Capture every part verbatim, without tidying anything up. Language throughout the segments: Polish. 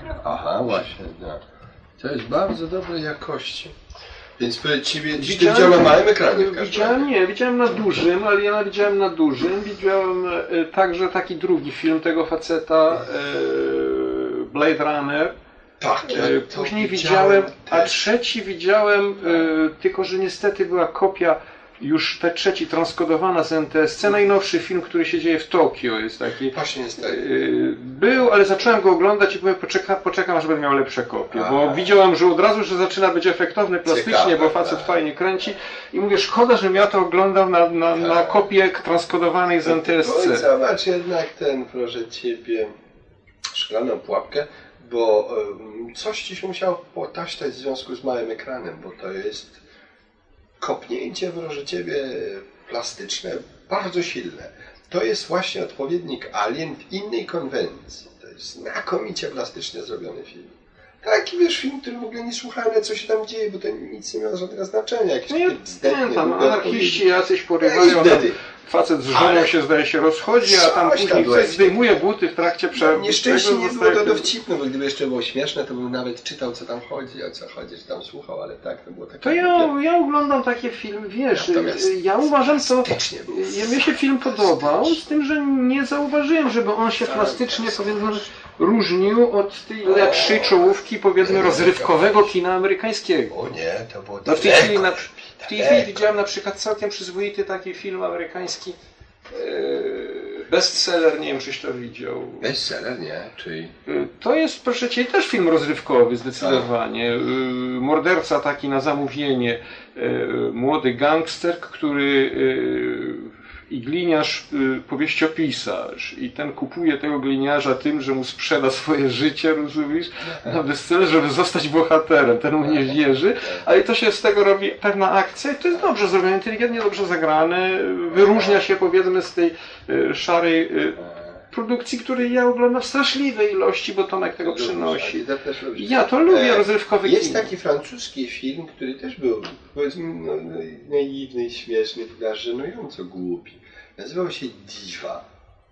Aha, właśnie, no. To jest bardzo dobrej jakości. Więc ciebie widziałem na małym ekranie. Widziałem, nie, widziałem na dużym, ale ja widziałem na dużym. Widziałem e, także taki drugi film tego faceta, e, Blade Runner. Tak, ja e, Później widziałem, widziałem a trzeci widziałem, e, tylko że niestety była kopia już te trzeci transkodowana z N T S C, najnowszy film, który się dzieje w Tokio, jest taki. Właśnie jest tak. Był, ale zacząłem go oglądać i powiem, poczeka, poczekam, aż będę miał lepsze kopie, bo widziałem, że od razu, że zaczyna być efektowny plastycznie, ciekawe, bo facet tak. fajnie kręci i mówię, szkoda, żebym ja to oglądał na, na, tak. na kopię transkodowanej z N T S C. No i zobacz jednak ten, proszę ciebie, szklaną pułapkę, bo um, coś ci się musiało potaśtać w związku z małym ekranem, bo to jest kopnięcie, proszę ciebie, plastyczne, bardzo silne. To jest właśnie odpowiednik Alien w innej konwencji. To jest znakomicie plastycznie zrobiony film. Taki, wiesz, film, który w ogóle nie słuchamy, co się tam dzieje, bo to nic nie ma żadnego znaczenia. Jakieś no ja pamiętam, anarchiści jacyś porywają, tam facet z żoną ale się zdaje się rozchodzi, a tam później ktoś zdejmuje buty w trakcie prze... Nieszczęście nie było to dowcipne, bo gdyby jeszcze było śmieszne, to bym nawet czytał, co tam chodzi, o co chodzi, czy tam słuchał, ale tak, to było takie... To ja, ja oglądam takie filmy, wiesz, ja uważam to... Ja mnie się film podobał, z tym, że nie zauważyłem, żeby on się plastycznie, powiedzmy, różnił od tej lepszej czołówki, powiedzmy, rozrywkowego kina amerykańskiego. O nie, to było no w tej chwili na, w tej chwili widziałem na przykład całkiem przyzwoity taki film amerykański, yy, bestseller, nie wiem, czyś to widział. Bestseller, nie, czyli... Yy, to jest, proszę cię, też film rozrywkowy zdecydowanie. Yy, morderca taki na zamówienie, yy, młody gangster, który... Yy, i gliniarz, y, powieściopisarz i ten kupuje tego gliniarza tym, że mu sprzeda swoje życie, rozumiesz, na bezcel, żeby zostać bohaterem, ten mu nie wierzy, ale to się z tego robi pewna akcja i to jest dobrze zrobione, inteligentnie, dobrze zagrane, wyróżnia się powiedzmy z tej y, szarej y, produkcji, której ja oglądam w straszliwej ilości, bo Tomek tego przynosi. Ja to lubię, rozrywkowy Jest film. Taki francuski film, który też był, powiedzmy, no, naiwny, śmieszny, żenująco głupi. Nazywał się Diva,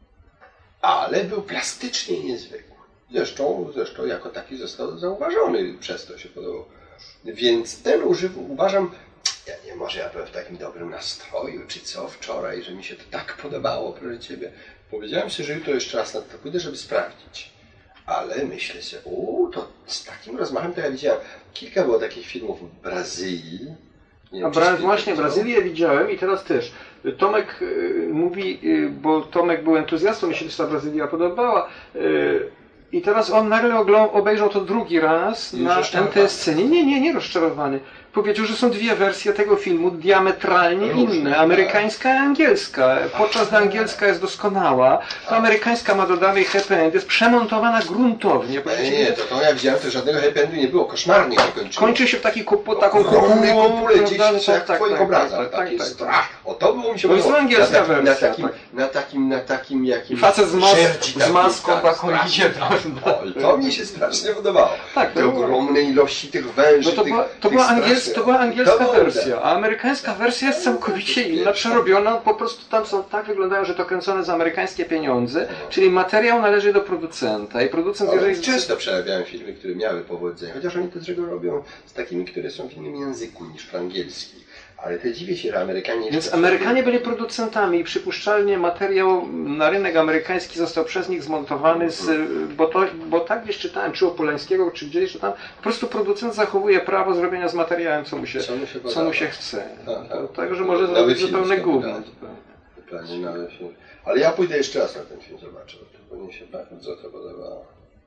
ale był plastycznie niezwykły. Zresztą, zresztą jako taki został zauważony, przez to się podobał. Więc ten używ, uważam, ja nie może ja byłem w takim dobrym nastroju, czy co wczoraj, że mi się to tak podobało, proszę ciebie. Powiedziałem sobie, że jutro jeszcze raz na to pójdę, żeby sprawdzić. Ale myślę sobie, uuu, to z takim rozmachem to ja widziałem. Kilka było takich filmów w Brazylii. Nie A Bra właśnie, Brazylię widziałem i teraz też. Tomek y, mówi, y, bo Tomek był entuzjastą, mi się ta Brazylia podobała. Y, I teraz on nagle obejrzał to drugi raz na N T S C. Nie, nie, nie, nie rozczarowany. Powiedział, że są dwie wersje tego filmu diametralnie Różne, inne, amerykańska i angielska. Podczas gdy angielska jest doskonała, to amerykańska ma dodany happy end, jest przemontowana gruntownie. Nie, nie, to, to ja widziałem, to żadnego happy endu nie było, koszmarnie się kończyło. Kończy się w taki kupu, taką kopułą, kopule gdzieś tak, jak tak, w twoich tak, obrazach. Tak, tak, tak, tak. O, to było mi się podobało. To jest angielska na takim, wersja. Na takim, tak. na takim, na takim jakim... Facet z, mas z maską tak, taką idzie. To mi się strasznie podobało. Tak, te ogromne ilości tych węży. No to, była, to, była angielska, to była angielska wersja, a amerykańska wersja jest całkowicie inna, przerobiona, po prostu tam są tak wyglądają, że to kręcone za amerykańskie pieniądze, czyli materiał należy do producenta i producent, no, jeżeli... Często przerabiają filmy, które miały powodzenie, chociaż oni to czego robią z takimi, które są w innym języku niż w angielskim. Ale to dziwię się, że Amerykanie... Więc Amerykanie byli producentami i przypuszczalnie materiał na rynek amerykański został przez nich zmontowany, z, bo, to, bo tak gdzieś czytałem, czy o Polańskiego, czy gdzieś, że tam po prostu producent zachowuje prawo zrobienia z materiałem, co mu się, co mu się, co mu się chce. Także może zrobić zupełnie gówno. Ale ja pójdę jeszcze raz na ten film, zobaczę, bo mnie się bardzo to podobało.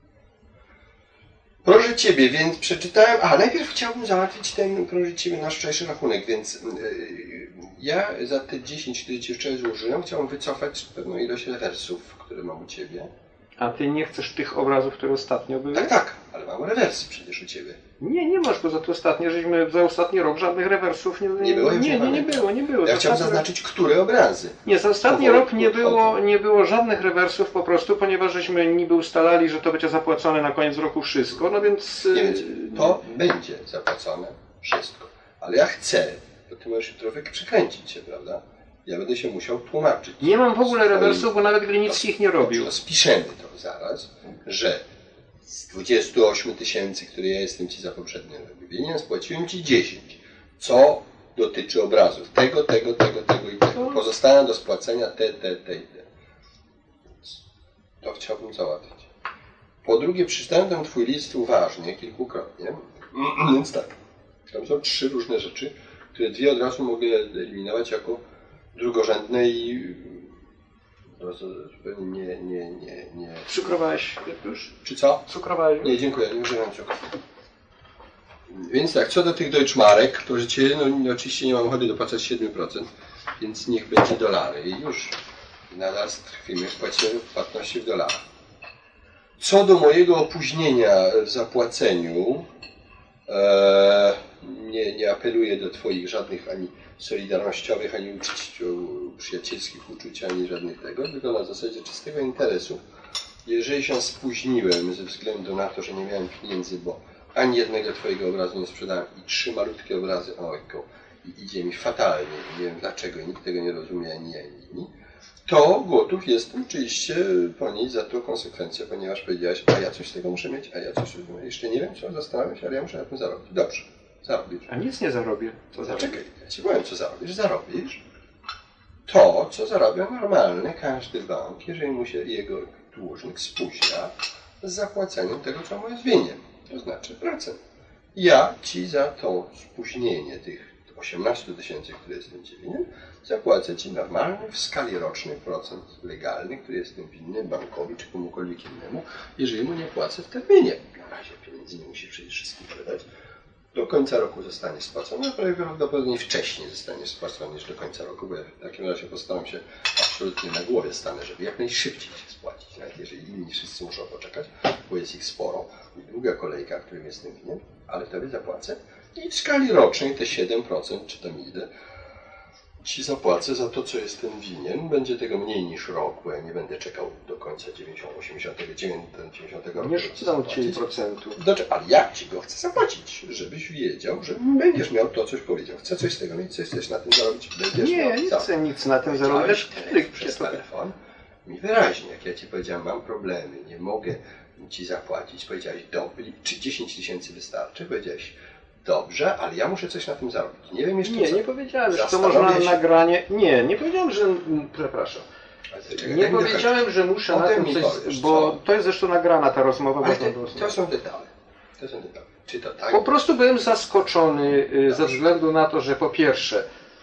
Proszę Ciebie, więc przeczytałem, a najpierw chciałbym załatwić ten, proszę Ciebie, nasz wczorajszy rachunek, więc yy, ja za te dziesięć, które Ci wczoraj złożyłem, chciałbym wycofać pewną ilość rewersów, które mam u Ciebie. A Ty nie chcesz tych obrazów, które ostatnio były? Tak, tak, ale mam rewersy przecież u Ciebie. Nie, nie masz, bo za to ostatnie, żeśmy za ostatni rok żadnych rewersów nie, nie, nie było. Nie, nie, nie było, nie było. Ja chciałem zaznaczyć, rok... które obrazy. Nie, za ostatni rok nie było, nie było żadnych rewersów po prostu, ponieważ żeśmy niby ustalali, że to będzie zapłacone na koniec roku wszystko, no więc... Nie, więc to będzie zapłacone wszystko, ale ja chcę, bo Ty możesz trochę przekręcić się, prawda? Ja będę się musiał tłumaczyć. Nie mam w ogóle rewersów, bo nawet Glinicki ich nie robił. Dobrze, spiszemy to zaraz, że z dwudziestu ośmiu tysięcy, które ja jestem Ci za poprzednie robił winien, spłaciłem Ci dziesięć. Co dotyczy obrazów. Tego, tego, tego, tego i tego. Pozostają do spłacenia te, te, te i te. To chciałbym załatwić. Po drugie, przeczytałem ten Twój list uważnie, kilkukrotnie. Więc tak, tam są trzy różne rzeczy, które dwie od razu mogę eliminować jako drugorzędne i zupełnie nie, nie, nie, nie... Cukrowałeś już? Czy co? Cukrowałeś? Nie, dziękuję, nie używam cukru. Więc tak, co do tych Deutschmarek, proszę Cię, no oczywiście nie mam ochoty dopłacać siedem procent, więc niech będzie dolary i już nadal trwimy w płacie płatności w dolarach. Co do mojego opóźnienia w zapłaceniu, e, nie, nie apeluję do Twoich żadnych ani solidarnościowych, ani uczuć, przyjacielskich uczuć, ani żadnych tego, tylko na zasadzie czystego interesu. Jeżeli się spóźniłem ze względu na to, że nie miałem pieniędzy, bo ani jednego Twojego obrazu nie sprzedałem i trzy malutkie obrazy, ojko, i idzie mi fatalnie, nie wiem dlaczego, nikt tego nie rozumie, ani ja, ani inni, to gotów jestem oczywiście ponieść za to konsekwencje, ponieważ powiedziałeś, a ja coś z tego muszę mieć, a ja coś z tego jeszcze nie wiem, co zastanawiam się, ale ja muszę na tym zarobić. Dobrze, zarobisz. A nic nie zarobię. Co Zaczekaj, ja Ci powiem, co zarobisz. Zarobisz to, co zarabia normalny każdy bank, jeżeli mu się jego dłużnik spóźnia z zapłaceniem tego, co mu jest winien. To znaczy procent. Ja Ci za to spóźnienie tych osiemnaście tysięcy, które jestem Ci winien, zapłacę Ci normalny w skali rocznej procent legalny, który jestem winny bankowi czy komukolwiek innemu, jeżeli mu nie płacę w terminie. Na razie pieniędzy nie musi przecież wszystkim wydać. Do końca roku zostanie spłacony, a prawdopodobnie wcześniej zostanie spłacony niż do końca roku, bo ja w takim razie postaram się absolutnie na głowie stanę, żeby jak najszybciej się spłacić, nawet jeżeli inni wszyscy muszą poczekać, bo jest ich sporo i długa kolejka, w którym jestem winien, ale wtedy zapłacę i w skali rocznej te siedem procent, czy tam ile, Ci zapłacę za to, co jestem winien. Będzie tego mniej niż rok, bo ja nie będę czekał do końca dziewięćdziesiątego, osiemdziesiątego dziewiątego roku. Nie rzucam Ci procentu. Znaczy, ale ja Ci go chcę zapłacić, żebyś wiedział, że będziesz miał to, coś powiedział. Chcę coś z tego mieć, coś chcesz na tym zarobić, będziesz nie, miał. Nie, nie chcę nic na tym zarobić. Przez telefon mi wyraźnie, jak ja Ci powiedziałem, mam problemy, nie mogę Ci zapłacić. Powiedziałeś, dobry, czy dziesięć tysięcy wystarczy? Powiedziałeś, dobrze, ale ja muszę coś na tym zarobić. Nie wiem jeszcze Nie, co. nie powiedziałem, że to można na nagranie... Nie, nie powiedziałem, że... Przepraszam. Nie powiedziałem, że muszę na tym coś... Powiesz, bo co? To jest zresztą nagrana ta rozmowa. Ale te, to są detale. To są detale. Czy to tak? Po prostu byłem zaskoczony ze względu na to, że po pierwsze,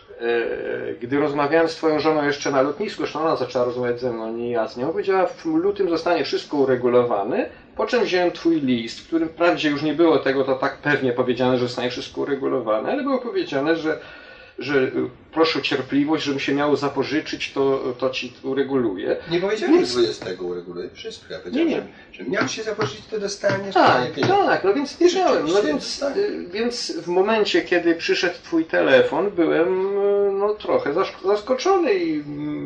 gdy rozmawiałem z Twoją żoną jeszcze na lotnisku, zresztą ona zaczęła rozmawiać ze mną, nie ja z nią, powiedziała, w lutym zostanie wszystko uregulowane, po czym wziąłem Twój list, w którym wprawdzie już nie było tego, to tak pewnie powiedziane, że zostanie wszystko uregulowane, ale było powiedziane, że, że proszę o cierpliwość, żebym się miał zapożyczyć, to, to Ci ureguluję. Nie powiedziałem, więc... że dwudziestego ureguluję wszystko. Ja powiedziałem, nie, nie. Że, że miał się zapożyczyć, to dostaniesz. Tak, tak, no więc nie miałem. No więc, więc w momencie, kiedy przyszedł Twój telefon, byłem no, trochę zaskoczony i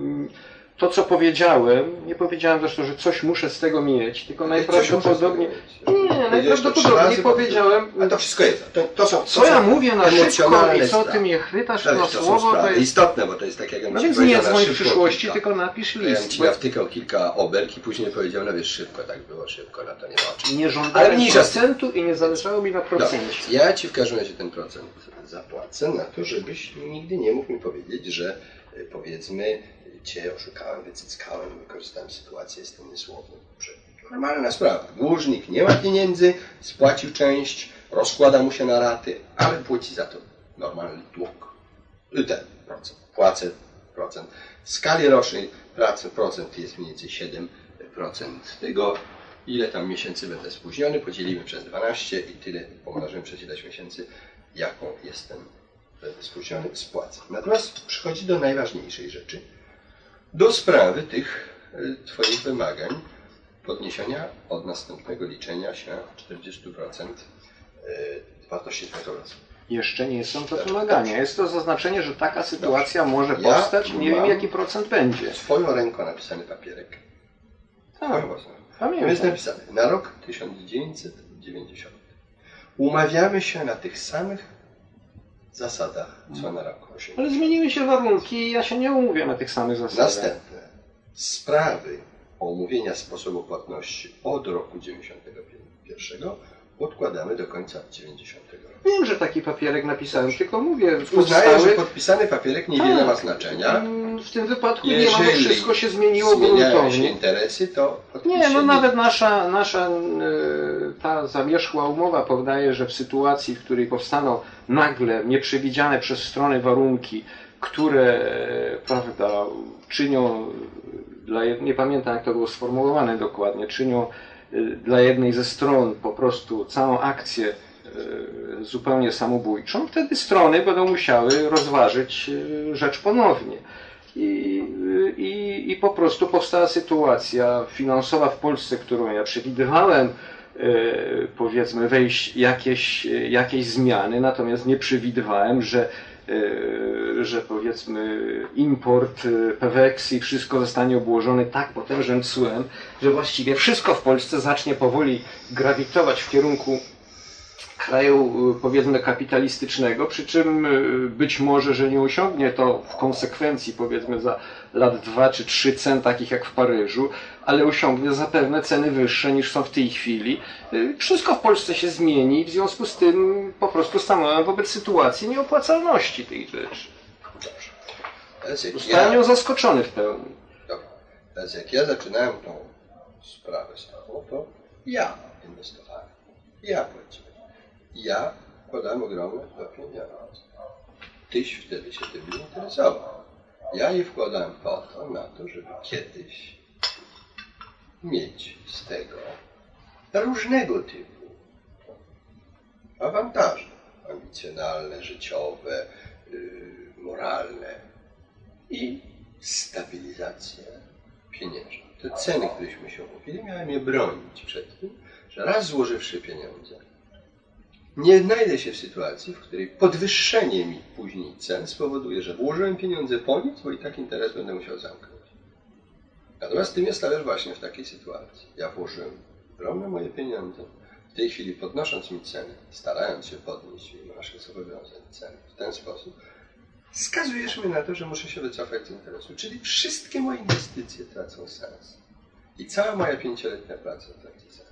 to, co powiedziałem, nie powiedziałem zresztą, że coś muszę z tego mieć, tylko najprawdopodobniej... Nie, najprawdopodobniej powiedziałem... A to wszystko jest. To, to są, to co ja mówię na szybko i co Ty mnie chwytasz to na słowo, to jest... istotne, bo to jest tak, jak no więc nie dzwoń w przyszłości, tylko napisz list. Ja bym Ci nawtykał kilka obelg i później powiedział, no wiesz, szybko, tak było, szybko, na to nie ma oczy. Nie żądałem procentu i nie zależało mi na procencie. No, ja Ci w każdym razie ten procent zapłacę na to, żebyś nigdy nie mógł mi powiedzieć, że powiedzmy Cię oszukałem, wycyckałem, wykorzystałem sytuację, jestem niesłowny. Normalna sprawa. Dłużnik nie ma pieniędzy, spłacił część, rozkłada mu się na raty, ale płaci za to normalny dług. Ten procent. Płacę procent. W skali rocznej pracy procent jest mniej więcej siedem procent tego, ile tam miesięcy będę spóźniony, podzielimy przez dwanaście i tyle pomnożymy przez ileś miesięcy, jaką jestem będę spóźniony, spłacę. Natomiast przychodzi do najważniejszej rzeczy. Do sprawy tych Twoich wymagań podniesienia od następnego liczenia się czterdzieści procent wartości Twojego obrazu. Jeszcze nie są to wymagania. Jest to zaznaczenie, że taka sytuacja Dobrze. może powstać. Ja nie wiem, jaki procent będzie. Swoją ręką napisany papierek. Tak, pamiętam. Jest napisane na rok tysiąc dziewięćset dziewięćdziesiąty. Umawiamy się na tych samych zasadach, co na rok osiemdziesiątym. Ale zmieniły się warunki i ja się nie umówię na tych samych zasadach. Następne. Sprawy omówienia sposobu płatności od roku dziewięćdziesiątego pierwszego odkładamy do końca dziewięćdziesiątego roku. Wiem, że taki papierek napisałem, tylko mówię... Uznaję, powstały... że podpisany papierek niewiele tak. ma znaczenia. W tym wypadku nie Jeżeli ma, bo wszystko się zmieniło zmieniają się gruntownie. interesy, to Nie, no nawet nasza, nasza ta zamierzchła umowa podaje, że w sytuacji, w której powstaną nagle nieprzewidziane przez strony warunki, które, prawda, czynią, dla, nie pamiętam jak to było sformułowane dokładnie, czynią dla jednej ze stron po prostu całą akcję zupełnie samobójczą, wtedy strony będą musiały rozważyć rzecz ponownie. I, i, I po prostu powstała sytuacja finansowa w Polsce, którą ja przewidywałem, powiedzmy, wejść jakieś, jakieś zmiany, natomiast nie przewidywałem, że że powiedzmy import P W X i wszystko zostanie obłożony tak potężnym cłem, że właściwie wszystko w Polsce zacznie powoli grawitować w kierunku kraju powiedzmy kapitalistycznego, przy czym być może, że nie osiągnie to w konsekwencji powiedzmy za lat dwa czy trzy cen takich jak w Paryżu, ale osiągnie zapewne ceny wyższe niż są w tej chwili. Wszystko w Polsce się zmieni i w związku z tym po prostu stanąłem wobec sytuacji nieopłacalności tej rzeczy. Dobrze. Zostałem ja... zaskoczony w pełni. Dobra. Teraz jak ja zaczynałem tą sprawę z tobą, to ja inwestowałem. Ja płaciłem. Ja wkładałem ogromne pieniądze. Tyś wtedy się tym nie interesował. Ja je wkładałem po to, na to, żeby kiedyś mieć z tego różnego typu awantaże. Ambicjonalne, życiowe, yy, moralne i stabilizację pieniężną. Te ceny, któreśmy się umówili, miałem je bronić przed tym, że raz złożywszy pieniądze, nie znajdę się w sytuacji, w której podwyższenie mi później cen spowoduje, że włożyłem pieniądze po nic, bo i tak interes będę musiał zamknąć. Natomiast ty mnie stawiasz właśnie w takiej sytuacji. Ja włożyłem ogromne moje pieniądze. W tej chwili podnosząc mi ceny, starając się podnieść nasze zobowiązane ceny w ten sposób, skazujesz mnie na to, że muszę się wycofać z interesu. Czyli wszystkie moje inwestycje tracą sens. I cała moja pięcioletnia praca traci sens.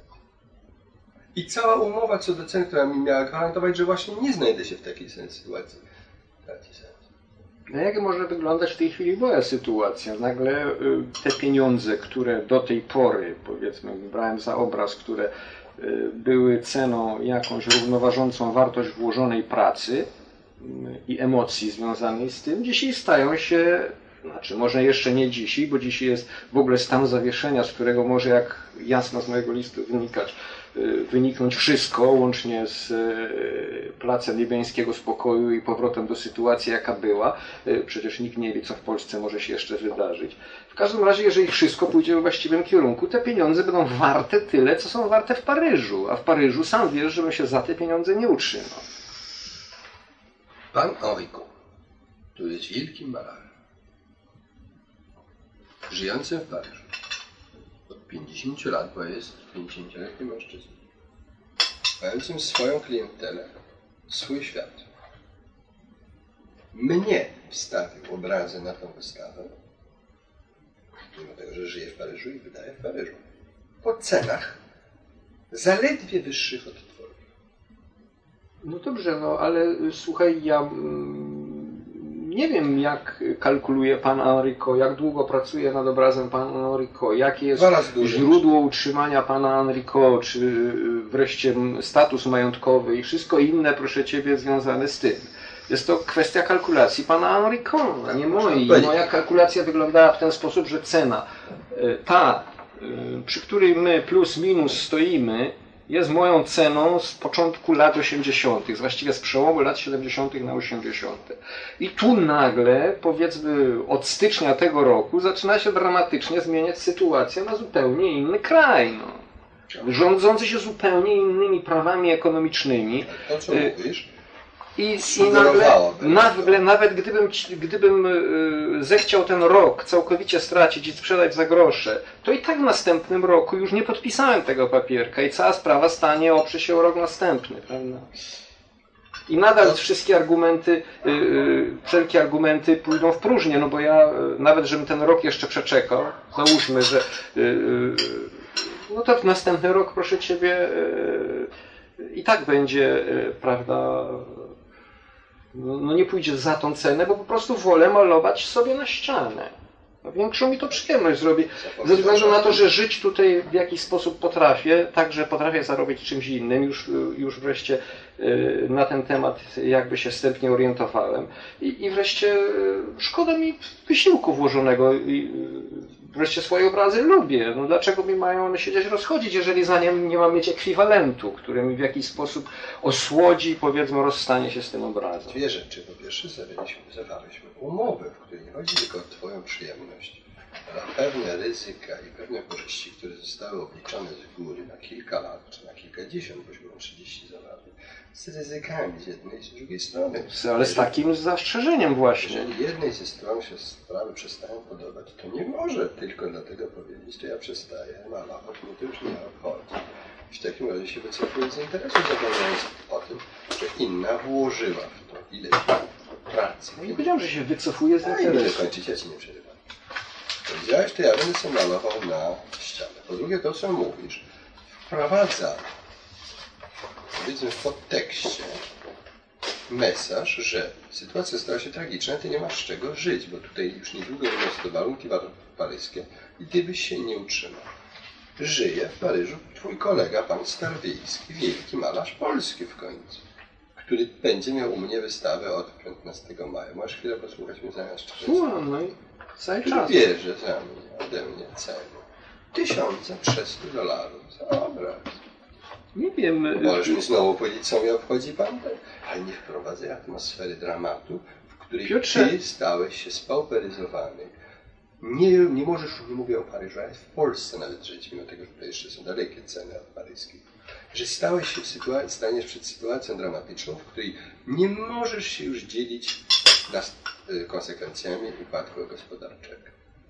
I cała umowa co do cen, która mi miała gwarantować, że właśnie nie znajdę się w takiej sytuacji, traci sens. No jak może wyglądać w tej chwili moja sytuacja? Nagle te pieniądze, które do tej pory, powiedzmy, brałem za obraz, które były ceną jakąś równoważącą wartość włożonej pracy i emocji związanej z tym, dzisiaj stają się, znaczy może jeszcze nie dzisiaj, bo dzisiaj jest w ogóle stan zawieszenia, z którego może, jak jasno z mojego listu wynikać, wyniknąć wszystko, łącznie z placem niebiańskiego spokoju i powrotem do sytuacji, jaka była. Przecież nikt nie wie, co w Polsce może się jeszcze wydarzyć. W każdym razie, jeżeli wszystko pójdzie we właściwym kierunku, te pieniądze będą warte tyle, co są warte w Paryżu. A w Paryżu sam wiesz, żebym się za te pieniądze nie utrzymał. Pan Henrico, który jest wielkim malarzem, żyjącym w Paryżu od pięćdziesięciu lat, bo jest pięćdziesięcioletnim mężczyzną, mającym swoją klientelę, swój świat. Mnie wstawił obrazy na tą wystawę, mimo tego, że żyje w Paryżu i wydaje w Paryżu, po cenach zaledwie wyższych od tworów. No dobrze, no ale słuchaj, ja nie wiem, jak kalkuluje pan Henrico, jak długo pracuje nad obrazem pan Henrico, jakie jest źródło utrzymania pana Henrico, czy wreszcie status majątkowy i wszystko inne, proszę ciebie, związane z tym. Jest to kwestia kalkulacji pana Henrico, a nie mojej. Moja kalkulacja wyglądała w ten sposób, że cena ta, przy której my plus minus stoimy, jest moją ceną z początku lat osiemdziesiątych, właściwie z przełomu lat siedemdziesiątych na osiemdziesiąte. I tu nagle, powiedzmy od stycznia tego roku, zaczyna się dramatycznie zmieniać sytuacja na zupełnie inny kraj. No. Rządzący się zupełnie innymi prawami ekonomicznymi. To, co mówisz, I, i nagle, nagle, nawet gdybym, gdybym zechciał ten rok całkowicie stracić i sprzedać za grosze, to i tak w następnym roku już nie podpisałem tego papierka i cała sprawa stanie, oprze się o rok następny, prawda? I nadal wszystkie argumenty, yy, wszelkie argumenty pójdą w próżnię, no bo ja yy, nawet, żebym ten rok jeszcze przeczekał, załóżmy, że yy, no to w następny rok, proszę Ciebie, yy, i tak będzie, yy, prawda, no, no nie pójdzie za tą cenę, bo po prostu wolę malować sobie na ścianę. No, większą mi to przyjemność zrobi, ze względu na to, że żyć tutaj w jakiś sposób potrafię, także potrafię zarobić czymś innym, już, już wreszcie na ten temat jakby się wstępnie orientowałem i, i wreszcie szkoda mi wysiłku włożonego i wreszcie swoje obrazy lubię. No dlaczego mi mają one siedzieć rozchodzić, jeżeli za nie nie mam mieć ekwiwalentu, który mi w jakiś sposób osłodzi, powiedzmy, rozstanie się z tym obrazem. Dwie rzeczy. Po pierwsze zawarliśmy, zawarliśmy umowę, w której nie chodzi tylko o Twoją przyjemność, ale o pewne ryzyka i pewne korzyści, które zostały obliczone z góry na kilka lat, czy na kilkadziesiąt, bośmy mam trzydzieści zawartych, z ryzykami z jednej i z drugiej strony. Ale z takim zastrzeżeniem właśnie. Jeżeli jednej ze stron się sprawy przestają podobać, to nie może tylko dlatego powiedzieć, że ja przestaję malować, mnie to już nie obchodzi. W takim razie się wycofuje z interesu, zapominając o tym, że inna włożyła w to ileś pracy. No nie powiedziałem, że się wycofuje z A i interesu. kończyć, ja Ci nie przerywam. Powiedziałeś, to ja będę sobie malował na ścianę. Po drugie, to co mówisz, wprowadza, powiedzmy w podtekście, mesaż, że sytuacja stała się tragiczna, ty nie masz z czego żyć, bo tutaj już niedługo będą to warunki paryskie i ty byś się nie utrzymał. Żyje w Paryżu twój kolega, pan Starwiejski, wielki malarz polski w końcu, który będzie miał u mnie wystawę od piętnastego maja. Masz chwilę posłuchać mnie zamiast czterdziestu. Słucham, no i cały Który czas. bierze za mnie, ode mnie cenę tysiące trzysta dolarów za obraz. Nie wiem. Możesz mi znowu powiedzieć, co mnie obchodzi pan ten, ale nie wprowadzaj atmosfery dramatu, w której Piotrze, ty stałeś się spauperyzowany. Nie, nie możesz, nie mówię o Paryżu, ale w Polsce nawet żyć, mimo tego, że tutaj jeszcze są dalekie ceny od paryskich. Że stałeś się w sytuacji, staniesz przed sytuacją dramatyczną, w której nie możesz się już dzielić nad y, konsekwencjami upadku gospodarczego.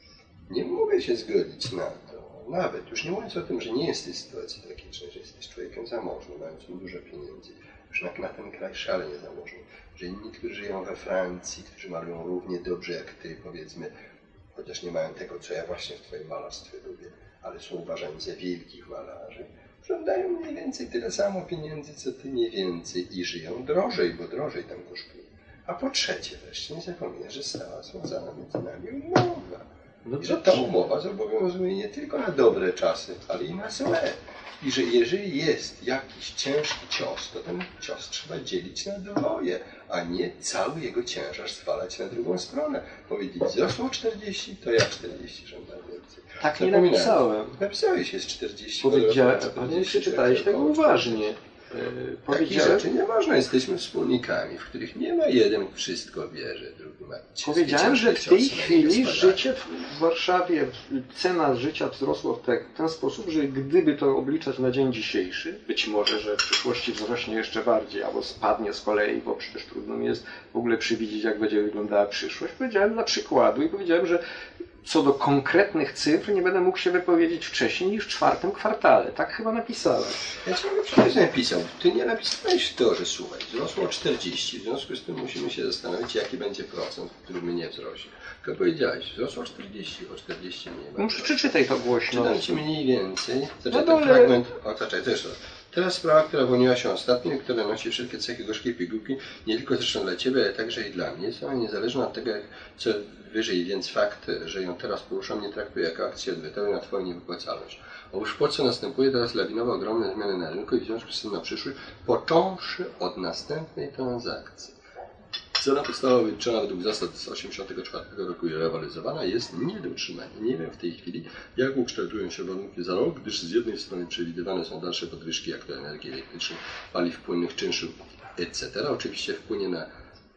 Nie mogę się zgodzić na to. Nawet, już nie mówiąc o tym, że nie jesteś w sytuacji tragicznej, że jesteś człowiekiem zamożnym, mającym dużo pieniędzy, już na, na ten kraj szalenie zamożny, że inni, którzy żyją we Francji, którzy malują równie dobrze jak ty, powiedzmy, chociaż nie mają tego, co ja właśnie w twoim malarstwie lubię, ale są uważani za wielkich malarzy, żądają mniej więcej tyle samo pieniędzy, co ty, nie więcej i żyją drożej, bo drożej tam kosztuje. A po trzecie wreszcie nie zapominaj, że stała związana między nami umowa. No I że ta umowa zobowiązuje nie tylko na dobre czasy, ale i na złe. I że jeżeli jest jakiś ciężki cios, to ten cios trzeba dzielić na dwoje, a nie cały jego ciężar zwalać na drugą stronę. Powiedzieć, wzrosło czterdzieści, to ja czterdzieści żądam więcej. Tak nie napisałem. Napisałeś, jest czterdzieści. Powiedziałem, ale nie przeczytałeś tego uważnie. Takich rzeczy nie można. Jesteśmy wspólnikami, w których nie ma jeden wszystko bierze, drugi ma ciężkie, Powiedziałem, że w tej ciosy, chwili życie w Warszawie, cena życia wzrosła w ten sposób, że gdyby to obliczać na dzień dzisiejszy, być może, że w przyszłości wzrośnie jeszcze bardziej, albo spadnie z kolei, bo przecież trudno mi jest w ogóle przewidzieć, jak będzie wyglądała przyszłość. Powiedziałem dla przykładu i powiedziałem, że co do konkretnych cyfr nie będę mógł się wypowiedzieć wcześniej niż w czwartym kwartale. Tak chyba napisałem. Ja ci mogę przecież napisał. Ty nie napisałeś to, że słuchaj, wzrosło czterdzieści, w związku z tym musimy się zastanowić, jaki będzie procent, w którym nie wzrośnie. Tylko powiedziałeś, wzrosło czterdzieści, o czterdzieści mniej. No przeczytaj to głośno. Czytam ci mniej więcej. Zaczekaj, No ten dole... fragment. O, zaczekaj, też. Teraz sprawa, która wyłoniła się ostatnio, która nosi wszelkie cechy gorzkiej pigułki, nie tylko zresztą dla ciebie, ale także i dla mnie. Jest ona niezależna od tego, co wyżej, więc fakt, że ją teraz poruszam, nie traktuję jako akcję odwetową na twoją niewypłacalność. Otóż po co następuje teraz lawinowo ogromne zmiany na rynku i w związku z tym na przyszłość, począwszy od następnej transakcji. Cena podstawowa wyliczona według zasad z osiemdziesiątego czwartego roku i rewaloryzowana jest nie do utrzymania. Nie wiem w tej chwili, jak ukształtują się warunki za rok, gdyż z jednej strony przewidywane są dalsze podwyżki, jak to energii elektrycznej, paliw płynnych, czynszów, et cetera. Oczywiście wpłynie na,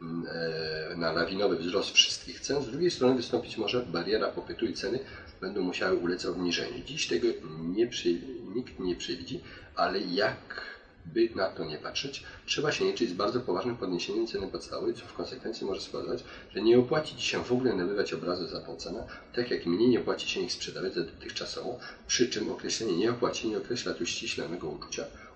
na lawinowy wzrost wszystkich cen. Z drugiej strony wystąpić może bariera popytu i ceny będą musiały ulec obniżeniu. Dziś tego nie przy, nikt nie przewidzi, ale jak by na to nie patrzeć, trzeba się liczyć z bardzo poważnym podniesieniem ceny podstawowej, co w konsekwencji może spowodować, że nie opłaci ci się w ogóle nabywać obrazy za tą cenę, tak jak mniej nie opłaci się ich sprzedawać za dotychczasową, przy czym określenie nie opłaci nie określa tu ściśle mego uczucia.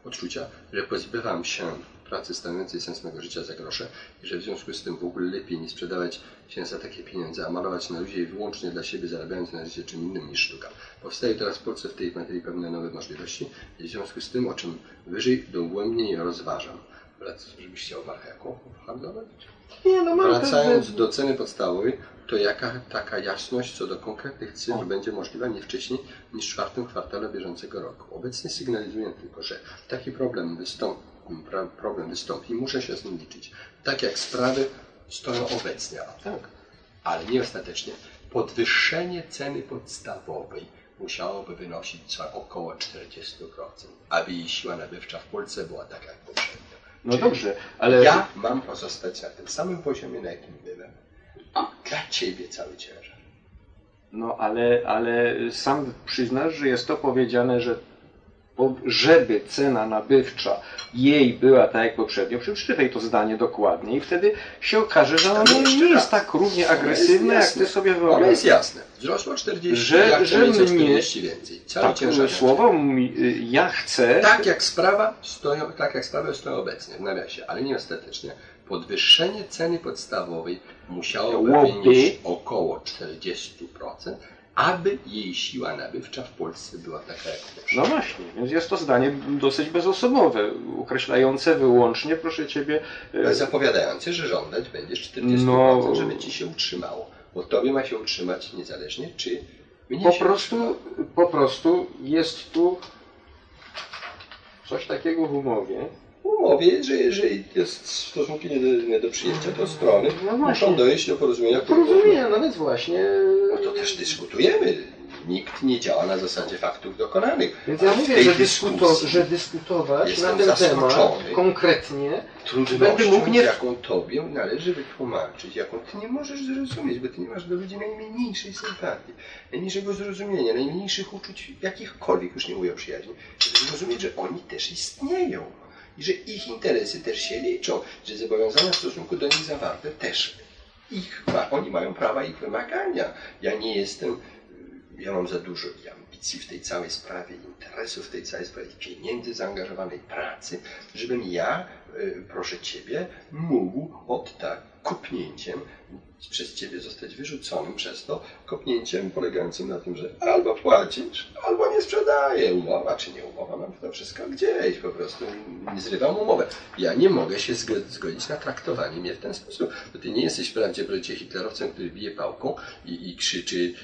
odczucia, że pozbywam się pracy stanowiącej sens mego życia za grosze i że w związku z tym w ogóle lepiej nie sprzedawać się za takie pieniądze, a malować na luzie i wyłącznie dla siebie, zarabiając na życie czym innym niż sztuka. Powstaje teraz w Polsce w tej materii pewne nowe możliwości i w związku z tym, o czym wyżej dogłębniej rozważam. Żebyś chciał markę jaką handlować? Nie, no Wracając że... do ceny podstawowej, to jaka taka jasność co do konkretnych cyfr o. będzie możliwa nie wcześniej niż w czwartym kwartale bieżącego roku. Obecnie sygnalizuję tylko, że taki problem wystąpi, problem wystąpi, muszę się z nim liczyć. Tak jak sprawy stoją obecnie, a tak, ale nie ostatecznie. Podwyższenie ceny podstawowej musiałoby wynosić co około czterdzieści procent, aby jej siła nabywcza w Polsce była taka jak poprzednio. No Czyli dobrze, ale... Ja mam pozostać na tym samym poziomie, na jakim byłem. A dla Ciebie cały ciężar. No ale, ale sam przyznasz, że jest to powiedziane, że żeby cena nabywcza jej była tak jak poprzednio, przeczytaj to zdanie dokładnie i wtedy się okaże, że ono nie jest tak równie agresywne, jak Ty sobie wyobrażasz. Ono jest jasne. Wzrosło czterdzieści, że, ja chcę że mieć mnie, czterdzieści więcej. Cały tak, ciężar słowo ja chcę... Tak jak sprawa stoją, tak jak sprawy stoją obecnie w nawiasie, ale nie ostatecznie. Podwyższenie ceny podstawowej musiałoby wynieść około czterdzieści procent, aby jej siła nabywcza w Polsce była taka jak poprzednio. No właśnie, więc jest to zdanie dosyć bezosobowe, określające wyłącznie, proszę Ciebie... Zapowiadające, że żądać będziesz czterdzieści procent, no, żeby Ci się utrzymało. Bo Tobie ma się utrzymać niezależnie, czy mnie po się prostu, po prostu jest tu coś takiego w umowie. W umowie, że jeżeli jest stosunki nie do, nie do przyjęcia, to strony no muszą dojść do porozumienia. Porozumienia, no więc właśnie... No to też dyskutujemy. Nikt nie działa na zasadzie faktów dokonanych. Więc ja mówię, że, dyskuto, że dyskutować na ten temat konkretnie będę mógł nie... jaką Tobie należy wytłumaczyć, jaką Ty nie możesz zrozumieć, bo Ty nie masz do ludzi najmniejszej sympatii, najmniejszego zrozumienia, najmniejszych uczuć, jakichkolwiek, już nie mówię o przyjaźni, żeby zrozumieć, że oni też istnieją. I że ich interesy też się liczą, że zobowiązania w stosunku do nich zawarte też ich, oni mają prawa ich wymagania. Ja nie jestem, ja mam za dużo ambicji w tej całej sprawie, interesów w tej całej sprawie, pieniędzy zaangażowanej, pracy, żebym ja, proszę Ciebie, mógł od tak kopnięciem przez Ciebie zostać wyrzuconym przez to kopnięciem polegającym na tym, że albo płacisz, albo nie sprzedaję. Umowa czy nie umowa, mam to wszystko gdzieś, po prostu nie zrywam umowę. Ja nie mogę się zgodzić na traktowanie mnie w ten sposób, bo Ty nie jesteś wprawdzie bracie hitlerowcem, który bije pałką i, i krzyczy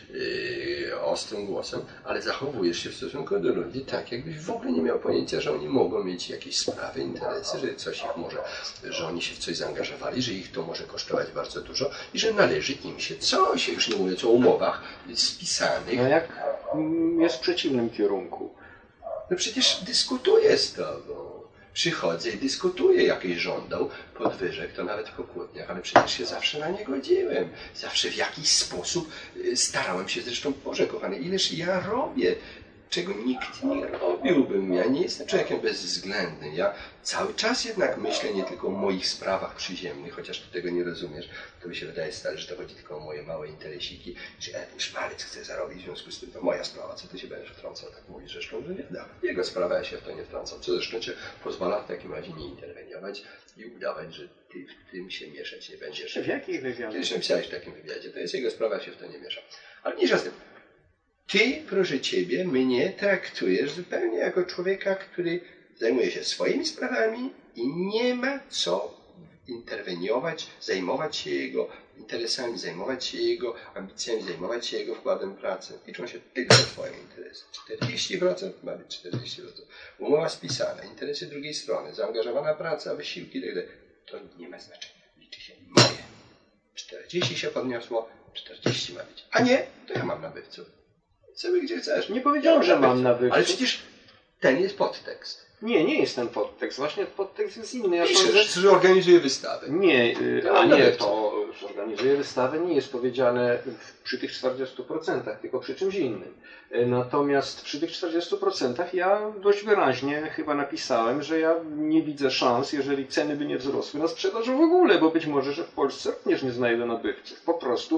yy, ostrym głosem, ale zachowujesz się w stosunku do ludzi tak, jakbyś w ogóle nie miał pojęcia, że oni mogą mieć jakieś sprawy, interesy, że coś ich może, że oni się w coś zaangażowali, że ich to może kosztować bardzo dużo i że należy im się coś, już nie mówiąc o umowach spisanych. No jak jest w przeciwnym kierunku? No przecież dyskutuję z Tobą. Przychodzę i dyskutuję, jakieś żądał podwyżek, to nawet po kłótniach, ale przecież się zawsze na nie godziłem. Zawsze w jakiś sposób starałem się, zresztą Boże kochany, ileż ja robię, czego nikt nie robiłbym. Ja nie jestem człowiekiem bezwzględnym. Ja cały czas jednak myślę nie tylko o moich sprawach przyziemnych, chociaż Ty tego nie rozumiesz. To mi się wydaje stale, że to chodzi tylko o moje małe interesiki, że ja ten szmalec chce zarobić, w związku z tym to moja sprawa. Co Ty się będziesz wtrącał? Tak mówisz zresztą, że nie da. Jego sprawa, ja się w to nie wtrącam. Co zresztą Cię pozwala w takim razie nie interweniować i udawać, że Ty w tym się mieszać nie będziesz. W jakich wywiadach? Kiedyś napisałeś w takim wywiadzie. To jest jego sprawa, ja się w to nie mieszam. Ale mniejsza z tym. Ty, proszę Ciebie, mnie traktujesz zupełnie jako człowieka, który zajmuje się swoimi sprawami i nie ma co interweniować, zajmować się jego interesami, zajmować się jego ambicjami, zajmować się jego wkładem pracy. Liczą się tylko Twoje interesy. czterdzieści procent ma być czterdzieści procent. Umowa spisana, interesy drugiej strony, zaangażowana praca, wysiłki itd. To nie ma znaczenia. Liczy się moje. czterdzieści się podniosło, czterdzieści ma być. A nie, to ja mam nabywców. Sobie gdzie chcesz. Nie powiedziałem, że mam nabywców. Ale przecież ten jest podtekst. Nie, nie jest ten podtekst. Właśnie podtekst jest inny. Ja Piszesz, sądzę... że organizuje wystawę. Nie, a nie, to organizuje wystawę nie jest powiedziane przy tych czterdziestu procentach, tylko przy czymś innym. Natomiast przy tych czterdziestu procentach ja dość wyraźnie chyba napisałem, że ja nie widzę szans, jeżeli ceny by nie wzrosły na sprzedaż w ogóle, bo być może, że w Polsce również nie znajdę nabywców. Po prostu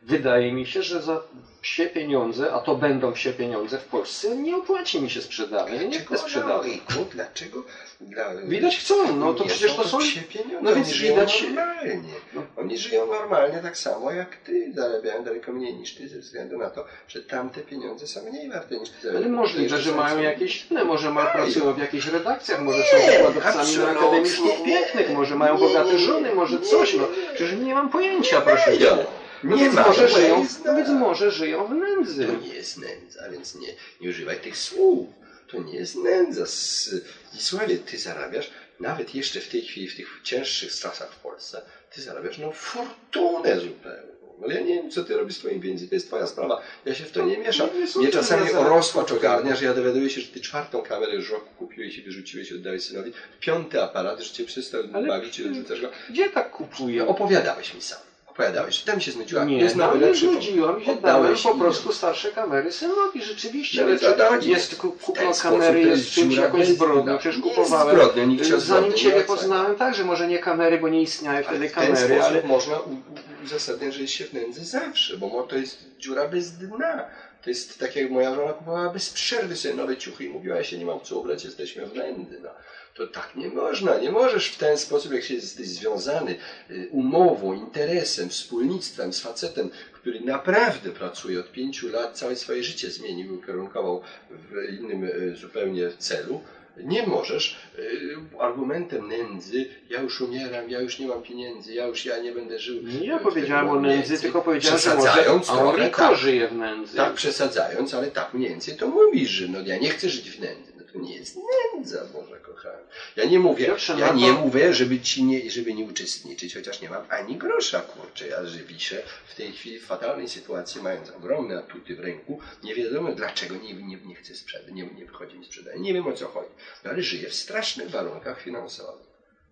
wydaje mi się, że za wsie pieniądze, a to będą wsie pieniądze w Polsce, nie opłaci mi się sprzedawać. Ja nie chcę sprzedawać. Dlaczego? Dla, Widać chcą, no to nie, przecież to są... wsie pieniądze. No więc Oni żyją widać... normalnie. No. Oni żyją normalnie tak samo jak ty. Zarabiają daleko mniej niż ty ze względu na to, że tamte pieniądze są mniej warte niż ty. Ale możliwe, że mają jakieś inne, może ma, pracują w jakichś redakcjach, może są Nie, wykładowcami na Akademii Sztuk Pięknych, może mają bogate żony, może coś, no przecież nie mam pojęcia, proszę cię. No Nie więc, ma, może to żyją, jest no więc może żyją w nędzy. To nie jest nędza, a więc nie, nie używaj tych słów. To nie jest nędza. Zdzisławie, ty zarabiasz, nawet jeszcze w tej chwili, w tych cięższych czasach w Polsce, ty zarabiasz no fortunę zupełnie. Ale ja nie wiem, co ty robisz z twoim pieniędzmi, to jest twoja sprawa. Ja się w to nie mieszam. Mnie czasami o rozpacz ogarnia, że ja dowiaduję się, że ty czwartą kamerę już roku kupiłeś i wyrzuciłeś, oddałeś synowi. Piąty aparat, że cię przestał bawić i odrzucasz go. Gdzie tak kupuję? Opowiadałeś mi sam. Opowiadałeś, tam się znudziła. Nie, jest no, nowy, nie lepszy. znudziło mi się, dałem po prostu starsze kamery synowi, rzeczywiście. No, Ale to chodzi. jest kupno W ten kamery, sposób to jest jest czymś dziura jakąś bez zbrodnią, dna. przecież Nie jest kupowałem. zbrodnią, nikt cię Zanim zbrodni nie Ciebie ocenia. poznałem, także może nie kamery, bo nie istniały wtedy W ten kamery, sposób ale... można u- u- uzasadniać, że jest się w nędzy zawsze, bo to jest dziura bez dna. To jest tak, jak moja żona kupowała bez przerwy sobie nowe ciuchy i mówiła, ja się nie mam co ubrać, jesteśmy w nędzy. No. To tak nie można. Nie możesz w ten sposób, jak się jesteś związany y, umową, interesem, wspólnictwem z facetem, który naprawdę pracuje od pięciu lat, całe swoje życie zmienił i ukierunkował w innym y, zupełnie celu. Nie możesz y, argumentem nędzy, ja już umieram, ja już nie mam pieniędzy, ja już ja nie będę żył. Nie ja y, powiedziałem o mniej nędzy, więcej. tylko powiedziałem, że może Przesadzając Enrico trochę, żyje w nędzy. tak, przesadzając, ale tak mniej więcej to mówisz, że no ja nie chcę żyć w nędzy. No to nie jest nędza, Boże kochany. Ja nie mówię, Piotrze, ja no nie to- mówię, żeby ci nie, żeby nie uczestniczyć, chociaż nie mam ani grosza, kurczę. Ja że wiszę w tej chwili w fatalnej sytuacji, mając ogromne atuty w ręku, nie wiadomo dlaczego nie, nie, nie chcę sprzedać, nie, nie wychodzi mi sprzedaje. Nie wiem o co chodzi. No ale żyję w strasznych warunkach finansowych.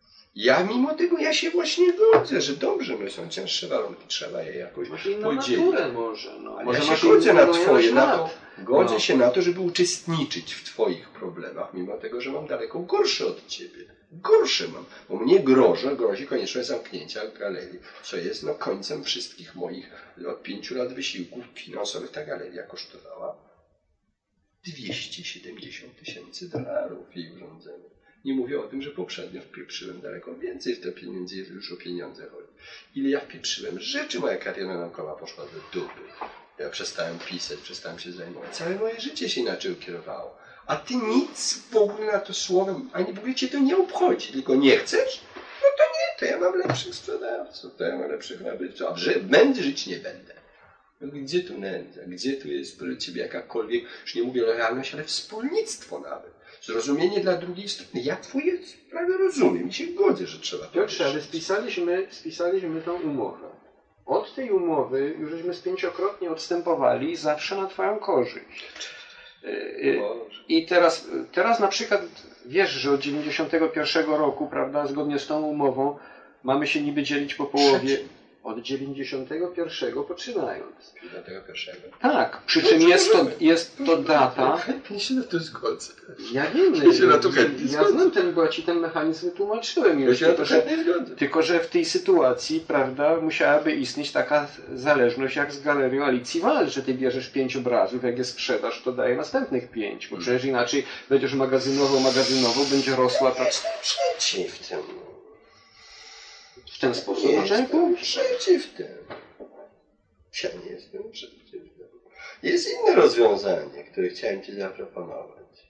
Ja mimo tego, ja się właśnie godzę, że dobrze, no są cięższe warunki, trzeba je jakoś Może inną podzielić. naturę może. No. Ale może ja masz się godzę inną na twoje, na to, lat. godzę No. się na to, żeby uczestniczyć w twoich problemach, mimo tego, że mam daleko gorsze od ciebie. Gorsze mam, bo mnie grozi, grozi konieczność zamknięcia galerii, co jest no, końcem wszystkich moich od pięciu lat wysiłków finansowych. Ta galeria kosztowała dwieście siedemdziesiąt tysięcy dolarów jej urządzenie. Nie mówię o tym, że poprzednio wpieprzyłem daleko więcej w te pieniądze, jeżeli już o pieniądze chodzi. Ile ja wpieprzyłem rzeczy, moja kariera naukowa poszła do dupy. Ja przestałem pisać, przestałem się zajmować. Całe moje życie się inaczej ukierowało. A ty nic w ogóle na to słowem, ani w ogóle cię to nie obchodzi, tylko nie chcesz? No to nie, to ja mam lepszych sprzedawców, to ja mam lepszych nabywców. A że będę żyć nie będę. No gdzie tu nędza? Gdzie tu jest dla ciebie jakakolwiek, już nie mówię lojalność, ale wspólnictwo nawet. Zrozumienie dla drugiej strony. Ja twoje sprawy rozumiem i się godzę, że trzeba to Piotrze, ale wyszczeć. spisaliśmy, spisaliśmy tą umowę. Od tej umowy już żeśmy z pięciokrotnie odstępowali zawsze na twoją korzyść. Y, Boże. I teraz, teraz na przykład wiesz, że od dziewięćdziesiątego pierwszego roku, prawda, zgodnie z tą umową mamy się niby dzielić po połowie. Trzecim. Od dziewięćdziesiątego pierwszego poczynając. Dlatego pierwszego. Tak, przy czym jest to, jest to data. Ja się na to zgodzę. Ja wiem, Ja się na to chętnie ja zgodzę. znam ten, bo ja ci ten mechanizm wytłumaczyłem. Ja Już, się na tylko, to że, chętnie zgodzę. tylko, że w tej sytuacji, prawda, musiałaby istnieć taka zależność jak z galerią Alicji Wal, że ty bierzesz pięć obrazów, jak je sprzedasz, to daje następnych pięć, bo przecież inaczej będziesz magazynował, magazynował, będzie rosła ta... Przeciw temu. W ten sposób Nie możemy jestem pójść. przeciw temu. Ja nie jestem przeciw temu. Jest inne rozwiązanie, które chciałem ci zaproponować.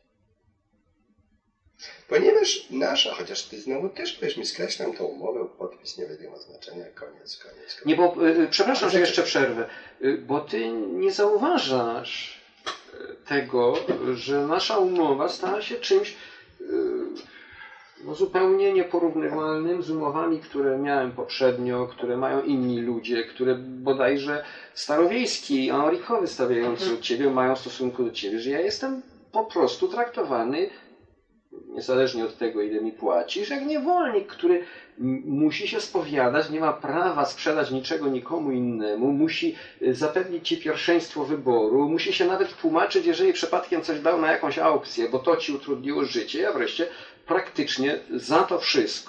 Ponieważ nasza, chociaż ty znowu też powiesz mi, skreślam tą umowę, podpis nie będzie ma znaczenia, koniec, koniec, koniec. Nie, bo y, przepraszam, że jeszcze przerwę, y, bo ty nie zauważasz y, tego, że nasza umowa stała się czymś y, no, zupełnie nieporównywalnym z umowami, które miałem poprzednio, które mają inni ludzie, które bodajże starowiejski, Enrico wystawiający od ciebie mają w stosunku do ciebie, że ja jestem po prostu traktowany niezależnie od tego, ile mi płacisz, jak niewolnik, który m- musi się spowiadać, nie ma prawa sprzedać niczego nikomu innemu, musi y, zapewnić ci pierwszeństwo wyboru, musi się nawet tłumaczyć, jeżeli przypadkiem coś dał na jakąś aukcję, bo to ci utrudniło życie, a wreszcie praktycznie za to wszystko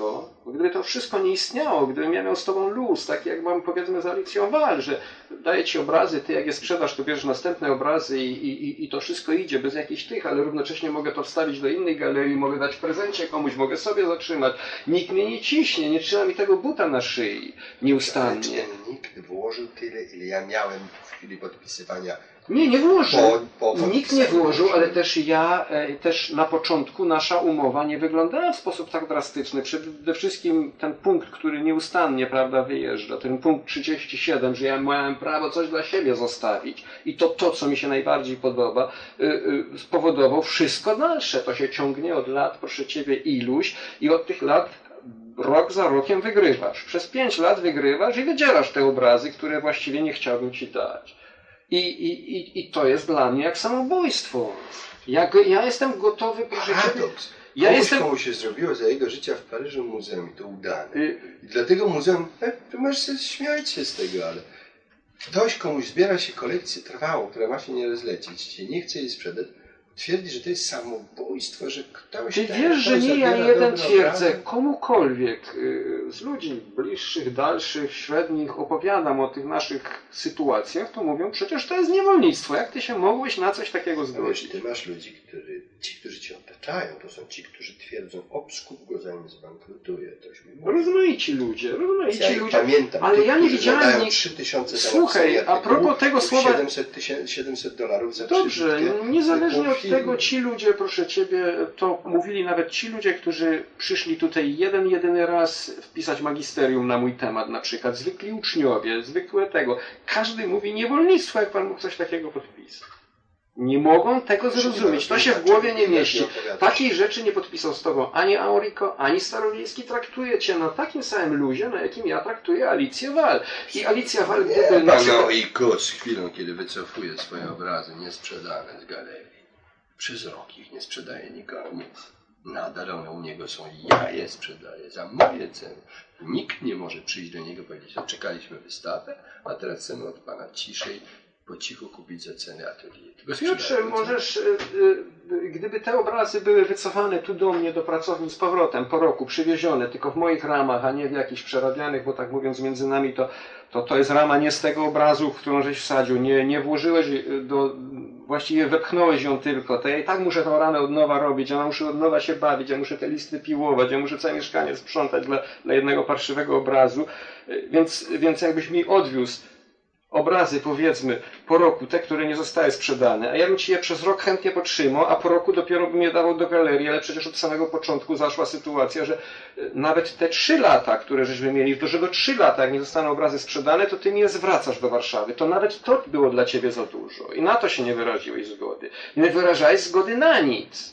Bo gdyby to wszystko nie istniało, gdybym ja miał z tobą luz, tak jak mam powiedzmy z Alicją Wal, że daję ci obrazy, ty jak je sprzedasz, to bierzesz następne obrazy i, i, i to wszystko idzie bez jakichś tych, ale równocześnie mogę to wstawić do innej galerii, mogę dać w prezencie komuś, mogę sobie zatrzymać. Nikt mnie nie ciśnie, nie trzyma mi tego buta na szyi nieustannie. Ale nikt włożył tyle, ile ja miałem w chwili podpisywania. Nie, nie włożył. Po, po Nikt nie włożył, ale też ja, e, też na początku nasza umowa nie wyglądała w sposób tak drastyczny. Przede wszystkim ten punkt, który nieustannie, prawda, wyjeżdża, ten punkt trzydzieści siedem, że ja miałem prawo coś dla siebie zostawić i to, to co mi się najbardziej podoba, y, y, spowodował wszystko dalsze. To się ciągnie od lat, proszę ciebie, iluś i od tych lat rok za rokiem wygrywasz. Przez pięć lat wygrywasz i wydzierasz te obrazy, które właściwie nie chciałbym ci dać. I, i, i, I to jest dla mnie jak samobójstwo. Ja, ja jestem gotowy, proszę ciebie. Ja Komuś, jestem... komu się zrobiło za jego życia w Paryżu muzeum i to udane. Y... I dlatego muzeum, to możesz się śmiać się z tego, ale ktoś komuś zbiera się kolekcję trwałą, która ma się nie rozlecieć, się nie chce jej sprzedać, twierdzi, że to jest samobójstwo, że ktoś... Ty wiesz, że nie ja jeden twierdzę, komukolwiek y, z ludzi bliższych, dalszych, średnich opowiadam o tych naszych sytuacjach, to mówią, przecież to jest niewolnictwo. Jak ty się mogłeś na coś takiego zgodzić? Ty masz ludzi, którzy, ci, którzy cię otaczają, to są ci, którzy twierdzą, obskup go zanim zbankrutuje. Rozmaici ludzie, rozmaici ja ludzie. Pamiętam, ale tych, ja nie widziałem... Nie... trzy tysiące Słuchaj, a propos tego słowa... siedemset dolarów za Dobrze, niezależnie od tego ci ludzie, proszę ciebie, to mówili nawet ci ludzie, którzy przyszli tutaj jeden, jedyny raz wpisać magisterium na mój temat, na przykład zwykli uczniowie, zwykłe tego. Każdy mówi niewolnictwo, jak pan mógł coś takiego podpisać. Nie mogą tego zrozumieć. To się w głowie nie mieści. Takiej rzeczy nie podpisał z tobą ani Aurico, ani Starowiejski. Traktuje cię na takim samym luzie, na jakim ja traktuję Alicję Wal. I Alicja Wal... Nie, na Aurico z chwilą, kiedy wycofuje swoje obrazy niesprzedane z galerii. Przez rok ich nie sprzedaje nikomu. Nadal one u niego są i ja je sprzedaję za moje ceny. Nikt nie może przyjść do niego i powiedzieć, że czekaliśmy wystawę, a teraz chcemy od pana ciszej po cichu kupić za cenę atelier. Piotrze, możesz, y, y, gdyby te obrazy były wycofane tu do mnie, do pracowni z powrotem, po roku, przywiezione, tylko w moich ramach, a nie w jakichś przerabianych, bo tak mówiąc między nami, to, to, to jest rama nie z tego obrazu, w którą żeś wsadził, nie, nie włożyłeś do, właściwie wepchnąłeś ją tylko, to ja i tak muszę tą ramę od nowa robić, ja muszę od nowa się bawić, ja muszę te listy piłować, ja muszę całe mieszkanie sprzątać dla, dla jednego parszywego obrazu, więc, więc jakbyś mi odwiózł obrazy, powiedzmy, po roku, te, które nie zostały sprzedane, a ja bym ci je przez rok chętnie potrzymał, a po roku dopiero bym je dawał do galerii, ale przecież od samego początku zaszła sytuacja, że nawet te trzy lata, które żeśmy mieli, to że do trzy lata, jak nie zostaną obrazy sprzedane, to ty nie zwracasz do Warszawy. To nawet to było dla ciebie za dużo. I na to się nie wyraziłeś zgody. Nie wyrażałeś zgody na nic.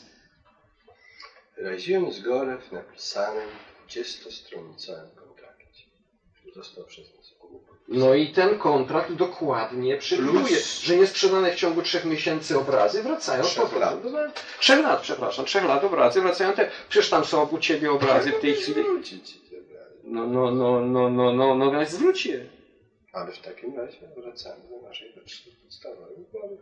Wyraziłem zgodę w napisanym dwudziestostronicowym kontrakcie, który został przez nas ogłoszony. No i ten kontrakt dokładnie przewiduje, że niesprzedane w ciągu trzech miesięcy obrazy wracają trzech po lat. Do... Trzech lat, przepraszam, trzech lat obrazy wracają te. Przecież tam są u ciebie obrazy w tej chwili. No, no, no, no, no, no, no, więc zwróć je. Ale w takim razie wracamy do naszej podstawowej umowy.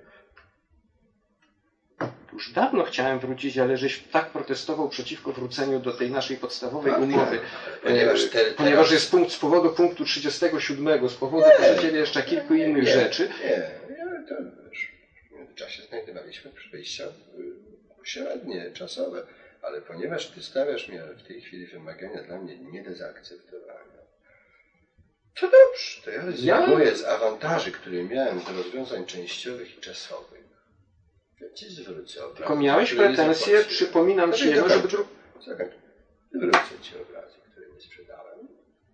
Już dawno chciałem wrócić, ale żeś tak protestował przeciwko wróceniu do tej naszej podstawowej tak, umowy, ponieważ, te, e, ponieważ teraz... jest punkt z powodu punktu trzydziestego siódmego, z powodu proszę ciebie jeszcze kilku nie, innych nie, rzeczy. Nie, nie, to wiesz, w międzyczasie znajdowaliśmy wyjścia pośrednie, czasowe, ale ponieważ ty stawiasz mnie w tej chwili wymagania dla mnie nie do zaakceptowania, to dobrze, to ja rezygnuję ja... z awantaży, które miałem do rozwiązań częściowych i czasowych. Ja ci zwrócę obrazy. Tylko miałeś pretensje, przypominam ci, no, żeby... Zwrócę ci obrazy, które nie sprzedałem.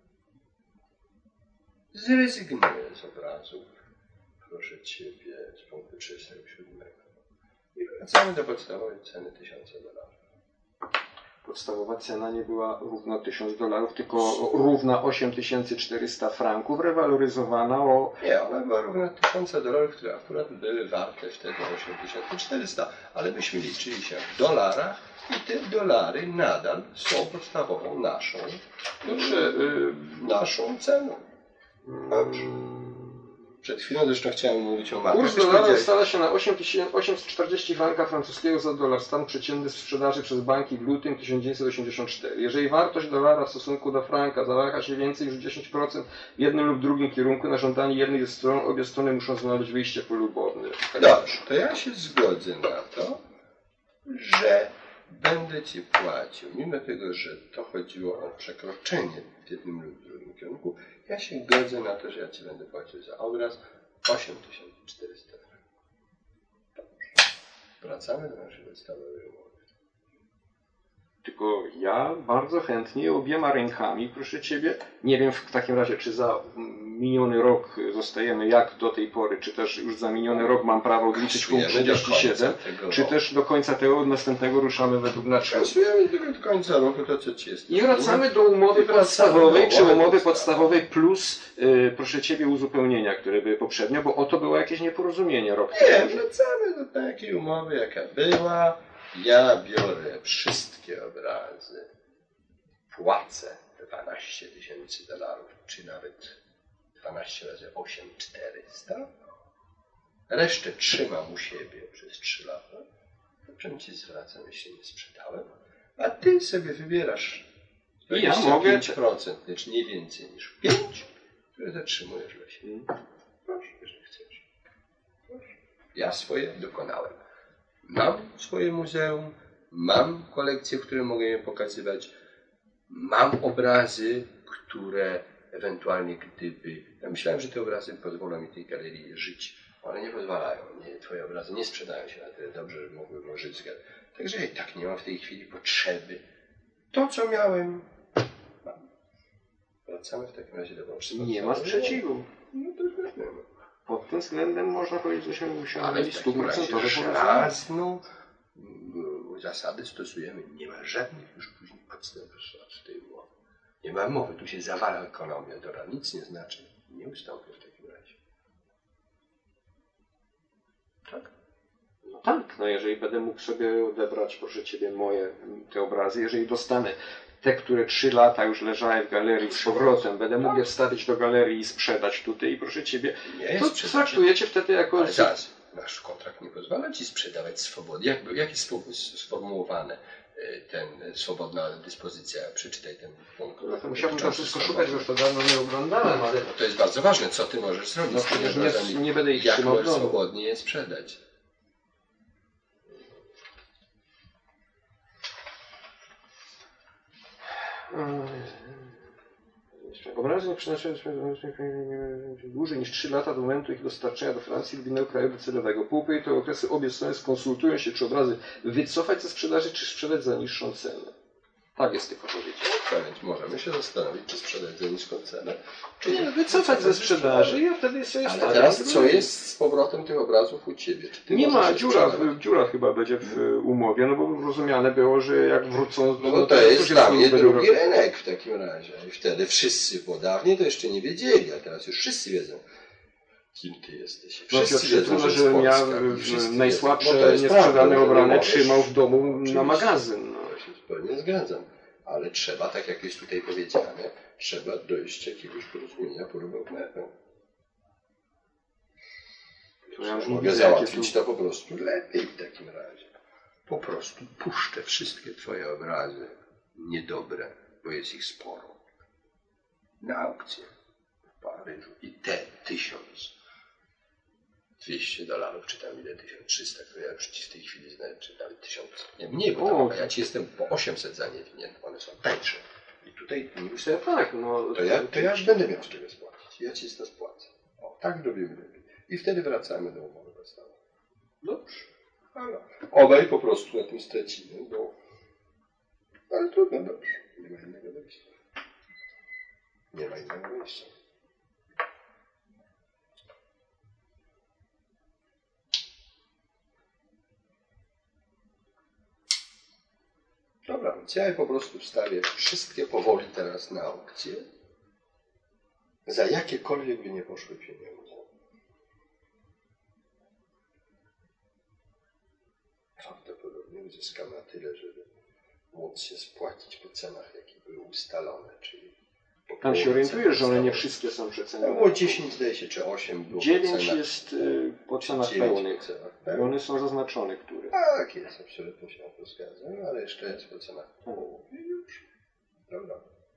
Zrezygnuję z obrazów, proszę ciebie, z punktu trzydziestego siódmego. I wracamy do podstawowej ceny tysiąca dolarów. Podstawowa cena nie była równa tysiąc dolarów, tylko równa osiem tysięcy czterysta franków, rewaloryzowana o... Nie, ona była równa tysiąc dolarów, które akurat były warte wtedy osiem tysięcy czterysta, ale myśmy liczyli się w dolarach i te dolary nadal są podstawową naszą, znaczy, yy, naszą ceną. Dobrze. Przed chwilą zresztą chciałem mówić o mapie. Kurs dolara ustala się na osiemset czterdzieści franka francuskiego za dolar. Stan przeciętny sprzedaży przez banki w lutym tysiąc dziewięćset osiemdziesiąt cztery. Jeżeli wartość dolara w stosunku do franka zawaha się więcej niż dziesięć procent w jednym lub drugim kierunku, na żądanie jednej ze stron obie strony muszą znaleźć wyjście polubowne. Dobrze, to ja się zgodzę na to, że będę ci płacił, mimo tego, że to chodziło o przekroczenie w jednym lub drugim kierunku, ja się godzę na to, że ja ci będę płacił za obraz osiem tysięcy czterysta franków. Dobrze. Wracamy do naszej podstawowej umowy. Tylko ja bardzo chętnie obiema rękami, proszę Ciebie, nie wiem w takim razie, czy za miniony rok zostajemy jak do tej pory, czy też już za miniony rok mam prawo odliczyć punkt trzydzieści siedem, czy też do końca tego następnego ruszamy według naszego. Kasujemy do końca roku to, co ci jest. I wracamy do umowy podstawowej, czy umowy podstawowej plus, yy, proszę Ciebie, uzupełnienia, które były poprzednio, bo oto było jakieś nieporozumienie rok temu. Nie, wracamy do takiej umowy, jaka była. Ja biorę wszystkie obrazy, płacę dwanaście tysięcy dolarów, czy nawet dwanaście razy osiem czterysta. Resztę trzymam u siebie przez trzy lata. Potem ci zwracam, jeśli nie sprzedałem. A ty sobie wybierasz dwadzieścia pięć procent, lecz nie więcej niż pięć procent, które zatrzymujesz dla siebie. Proszę, jeżeli chcesz. Proszę. Ja swoje dokonałem. Mam swoje muzeum, mam kolekcje, które mogę je pokazywać, mam obrazy, które ewentualnie gdyby... Ja myślałem, że te obrazy pozwolą mi tej galerii żyć. One nie pozwalają. Nie, twoje obrazy nie sprzedają się na tyle dobrze, że mogłyby żyć z galerii. Także ja i tak nie mam w tej chwili potrzeby. To, co miałem, mam. Wracamy w takim razie do waszego. Nie ma sprzeciwu. No to nie ma. Pod tym względem można powiedzieć, że się osiągnęli stuprocentowe żadną zasady stosujemy. Nie ma żadnych już później podstępów w tej umowy. Nie ma mowy. Tu się zawala ekonomia. Dobra, nic nie znaczy. Nie ustąpię w takim razie. Tak? No tak, no jeżeli będę mógł sobie odebrać, proszę Ciebie, moje te obrazy, jeżeli dostanę te, które trzy lata już leżały w galerii z powrotem, będę mógł je wstawić do galerii i sprzedać tutaj i proszę Ciebie, nie to traktujecie wtedy jako... Ale zaraz, nasz kontrakt nie pozwala Ci sprzedawać swobodnie. Jak, jak jest sformułowane ten swobodna dyspozycja? Przeczytaj ten punkt. No to musiałbym to wszystko szukać, bo już to dawno nie oglądałem, ale... No to jest bardzo ważne, co Ty możesz zrobić No, z tymi obrazami. Nie, nie będę ich jak trzymał możesz swobodnie je sprzedać. Obrazy nie przeznaczają dłużej niż trzy lata do momentu ich dostarczenia do Francji lub innego kraju docelowego. Po upływie tego okresu obie strony skonsultują się, czy obrazy wycofać ze sprzedaży, czy sprzedać za niższą cenę. Tak jest tylko powiedziane. Tak, więc możemy się zastanowić, czy sprzedać za niską cenę, czy nie. Wycofać ze sprzedaży i wtedy sobie Ale teraz co jest z powrotem tych obrazów u Ciebie? Czy ty nie ma, dziura, dziura chyba będzie w umowie, no bo rozumiane było, że jak wrócą... No, no to jest dla mnie drugi rynek w takim razie. I wtedy wszyscy, bo dawniej to jeszcze nie wiedzieli, a teraz już wszyscy wiedzą, kim Ty jesteś. Wszyscy no, wiedzą, że, że ja najsłabsze, niesprzedane obrane trzymał w domu oczywiście, na magazyn. No. Ja się zupełnie zgadzam. Ale trzeba, tak jak jest tutaj powiedziane, trzeba dojść do jakiegoś porozumienia porównego. To ja już mogę załatwić to po prostu lepiej w takim razie. Po prostu puszczę wszystkie Twoje obrazy niedobre, bo jest ich sporo, na aukcję w Paryżu i te tysiąc dwieście dolarów, czy tam ile, tysiąc trzysta, które ja już Ci w tej chwili znaję, czy nawet tysiąc, nie mniej, bo tam, ja Ci jestem po osiemset za nie winien, one są tańsze. I tutaj już ja tak, no, to, ja, to ja już będę miał z czego spłacić. Ja Ci to spłacę. O, tak robimy lepiej. I wtedy wracamy do umowy podstawowej. Dobrze. Ale obaj po prostu na tym stracimy, bo... Ale trudno, dobrze. Nie ma innego wyjścia. Nie ma innego wyjścia. Dobra, więc ja je po prostu wstawię wszystkie powoli teraz na aukcję. Za jakiekolwiek by nie poszły pieniądze. Prawdopodobnie uzyskam na tyle, żeby móc się spłacić po cenach, jakie były ustalone, czyli po Tam się orientujesz, że one nie wszystkie są przecenione. Było dziesięć, zdaje się, czy osiem było. dziewięć jest y, po cenach pełnych. Tak? I one są zaznaczone, które. Tak, jest, absolutnie się na to zgadzam, ale jeszcze jest po cenach połowy już. Dobra.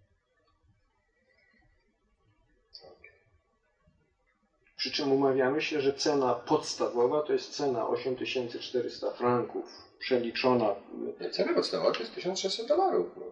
Przy czym umawiamy się, że cena podstawowa to jest cena osiem tysięcy czterysta franków, przeliczona Cena podstawowa to jest tysiąc sześćset dolarów. No.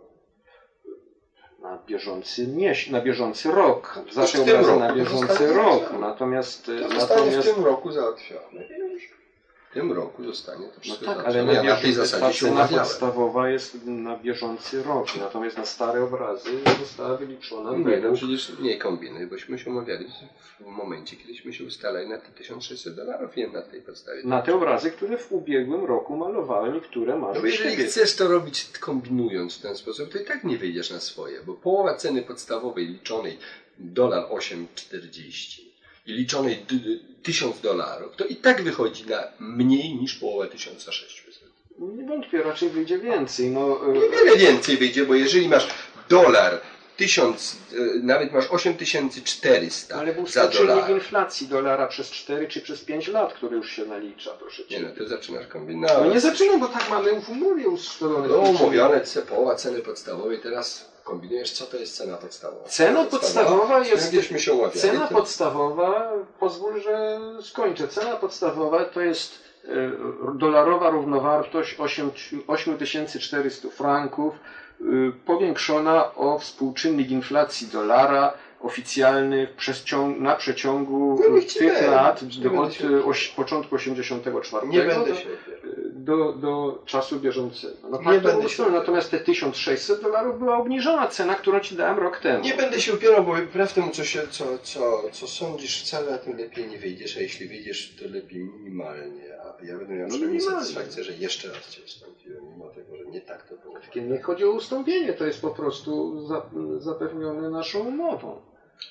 na bieżący miesiąc, na bieżący rok. W Zawsze tym roku na to bieżący zostanie rok. załatwione. Natomiast, To zostanie natomiast w tym roku załatwione. W tym roku zostanie to no wszystko tak, ale załatwione. na, Ja na tej bieżący, ta zasadzie się cena umawiałem. podstawowa jest na bieżący rok, natomiast na stare obrazy została wyliczona. Nie, no według- przecież nie kombinuj, bośmy się umawiali w momencie, kiedyśmy się ustalali na te tysiąc sześćset dolarów i na tej podstawie. na te obrazy, które w ubiegłym roku malowałem i które masz No u bo jeżeli siebie. chcesz to robić kombinując w ten sposób, to i tak nie wyjdziesz na swoje, bo połowa ceny podstawowej liczonej dolar osiem czterdzieści i liczonej d- d- tysiąc dolarów, to i tak wychodzi na mniej niż połowa tysiąc sześćset. Nie wątpię, raczej wyjdzie więcej. No, y, Niewiele więcej wyjdzie, bo jeżeli masz dolar tysiąc, e, nawet masz osiem tysięcy czterysta ale był za współczynnik dolar. inflacji dolara przez cztery czy przez pięć lat, który już się nalicza, proszę Nie cię. no, to zaczynasz kombinować. No nie zaczynam, bo tak mamy w umowie ustalone. No umówione ce- połowa ceny podstawowej, teraz kombinujesz, co to jest cena podstawowa. Cena podstawowa jest- Gdzieśmy się umawiali. Cena to- podstawowa, pozwól, że skończę. Cena podstawowa to jest y, dolarowa równowartość osiem tysięcy czterysta franków, y, powiększona o współczynnik inflacji dolara oficjalny przez ciąg, na przeciągu No niech ci tych będzie. lat Nie do, będę od się- y, oś, początku osiemdziesiątego czwartego Nie będę do, się opierał. do, do czasu bieżącego. No, Nie tak to będę było się ustalone. Natomiast te tysiąc sześćset dolarów była obniżona cena, którą ci dałem rok temu. Nie będę się upierał, bo wbrew temu, co, się, co, co, co sądzisz, wcale na tym lepiej nie wyjdziesz, a jeśli wyjdziesz, to lepiej minimalnie. A ja będę miał No przynajmniej minimalnie. satysfakcję, że jeszcze raz cię wstąpiłem, mimo tego, że nie tak to było. Nie chodzi o ustąpienie, to jest po prostu za, zapewnione naszą umową.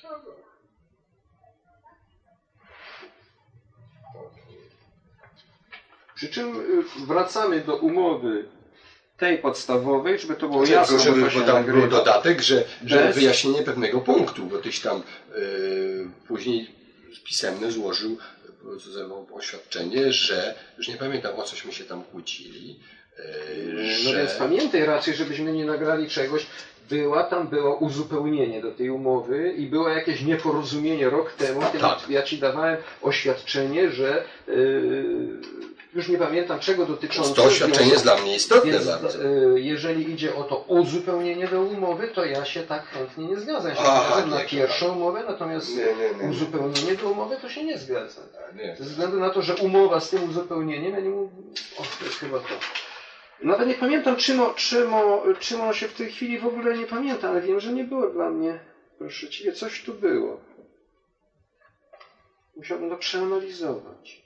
Przy czym y, wracamy do umowy tej podstawowej, żeby to było Znaczy, jasne, żeby, bo to się bo tam był nagrywa. dodatek, że, że Bez- wyjaśnienie pewnego punktu, bo tyś tam yy, później pisemne złożył yy, oświadczenie, że już nie pamiętam, o cośmy się tam kłócili. Yy, No że... więc pamiętaj raczej, żebyśmy nie nagrali czegoś. Była, tam było uzupełnienie do tej umowy i było jakieś nieporozumienie rok temu, kiedy tak. ja ci dawałem oświadczenie, że yy, już nie pamiętam czego dotyczące. To oświadczenie jest dla mnie istotne Więc bardzo. yy, jeżeli idzie o to uzupełnienie do umowy, to ja się tak chętnie nie zgadzam. Ja się Aha, zgadzam na nie, pierwszą umowę, natomiast Nie, nie, nie. uzupełnienie do umowy to się nie zgadzam. Nie. Ze względu na to, że umowa z tym uzupełnieniem, ja nie mówię, o, to jest chyba to. Nawet nie pamiętam, czym, o- czym, o- czym on się w tej chwili w ogóle nie pamięta, ale wiem, że nie było dla mnie. Proszę Ciebie, coś tu było. Musiałbym to przeanalizować.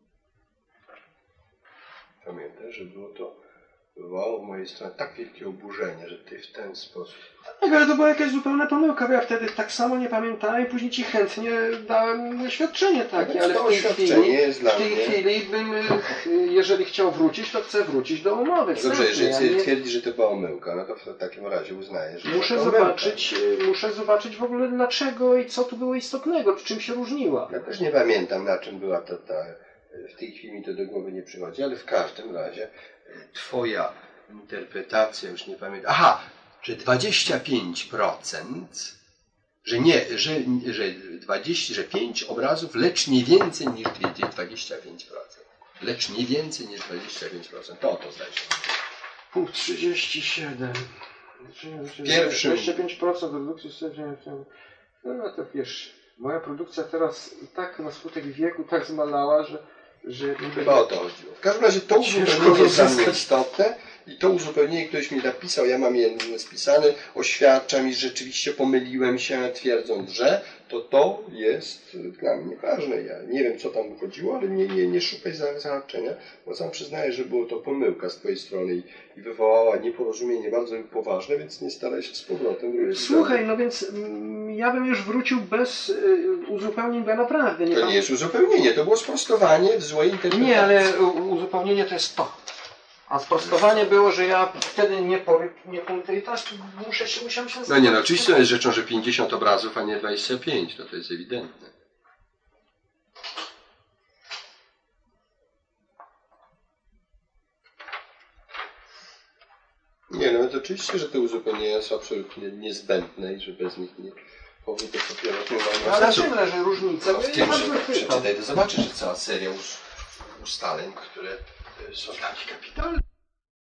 Pamiętaj, że było to wywołało w mojej stronie tak wielkie oburzenie, że ty w ten sposób. Tak, ale to była jakaś zupełna pomyłka, bo ja wtedy tak samo nie pamiętałem i później Ci chętnie dałem oświadczenie takie, Więc ale to w tej oświadczenie chwili, jest dla w tej mnie- chwili bym, y, jeżeli chciał wrócić, to chcę wrócić do umowy. Dobrze, Wstępnej, jeżeli a ty nie- twierdzi, że to była omyłka, no to w takim razie uznaję, że Muszę to była zobaczyć, y, muszę zobaczyć w ogóle dlaczego i co tu było istotnego, czym się różniła. Ja też nie pamiętam, na czym była ta, ta. W tej chwili mi to do głowy nie przychodzi, ale w każdym razie e, twoja interpretacja, już nie pamiętam. Aha, że dwadzieścia pięć procent, że nie, że, że dwadzieścia, że pięć obrazów, lecz nie więcej niż dwadzieścia pięć procent. Lecz nie więcej niż dwadzieścia pięć procent. To o to zdaje się. Punkt trzydzieści siedem. Pierwszym. dwadzieścia pięć procent produkcji. No to wiesz, moja produkcja teraz i tak na skutek wieku tak zmalała, że, że Chyba o to chodziło. W każdym razie to uzupełnienie jest dla mnie istotne i to uzupełnienie, ktoś mi napisał, ja mam je spisane, oświadcza mi, że rzeczywiście pomyliłem się, twierdząc, że to to jest dla mnie ważne. Ja nie wiem, co tam chodziło, ale nie, nie, nie szukaj za- zahaczenia, bo sam przyznaję, że było to pomyłka z twojej strony i, i wywołała nieporozumienie bardzo poważne, więc nie staraj się z powrotem wrócić. Słuchaj, no więc mm, ja bym już wrócił bez y, uzupełnień, bo ja naprawdę nie To nie jest uzupełnienie, to było sprostowanie w złej interpretacji. Nie, ale u- uzupełnienie to jest to. A sprostowanie było, że ja wtedy nie po, nie po teraz muszę się, musiałem się... No nie, no oczywiście jest rzeczą, że pięćdziesiąt obrazów, a nie dwadzieścia pięć, no to jest ewidentne. Nie, no to oczywiście, że te uzupełnienia są absolutnie niezbędne i że bez nich nie powinno to popierać. No, ale czym leży różnica? No, w tym, że przeczytaj, to zobaczysz, że cała seria us- ustaleń, które są takie kapitalne.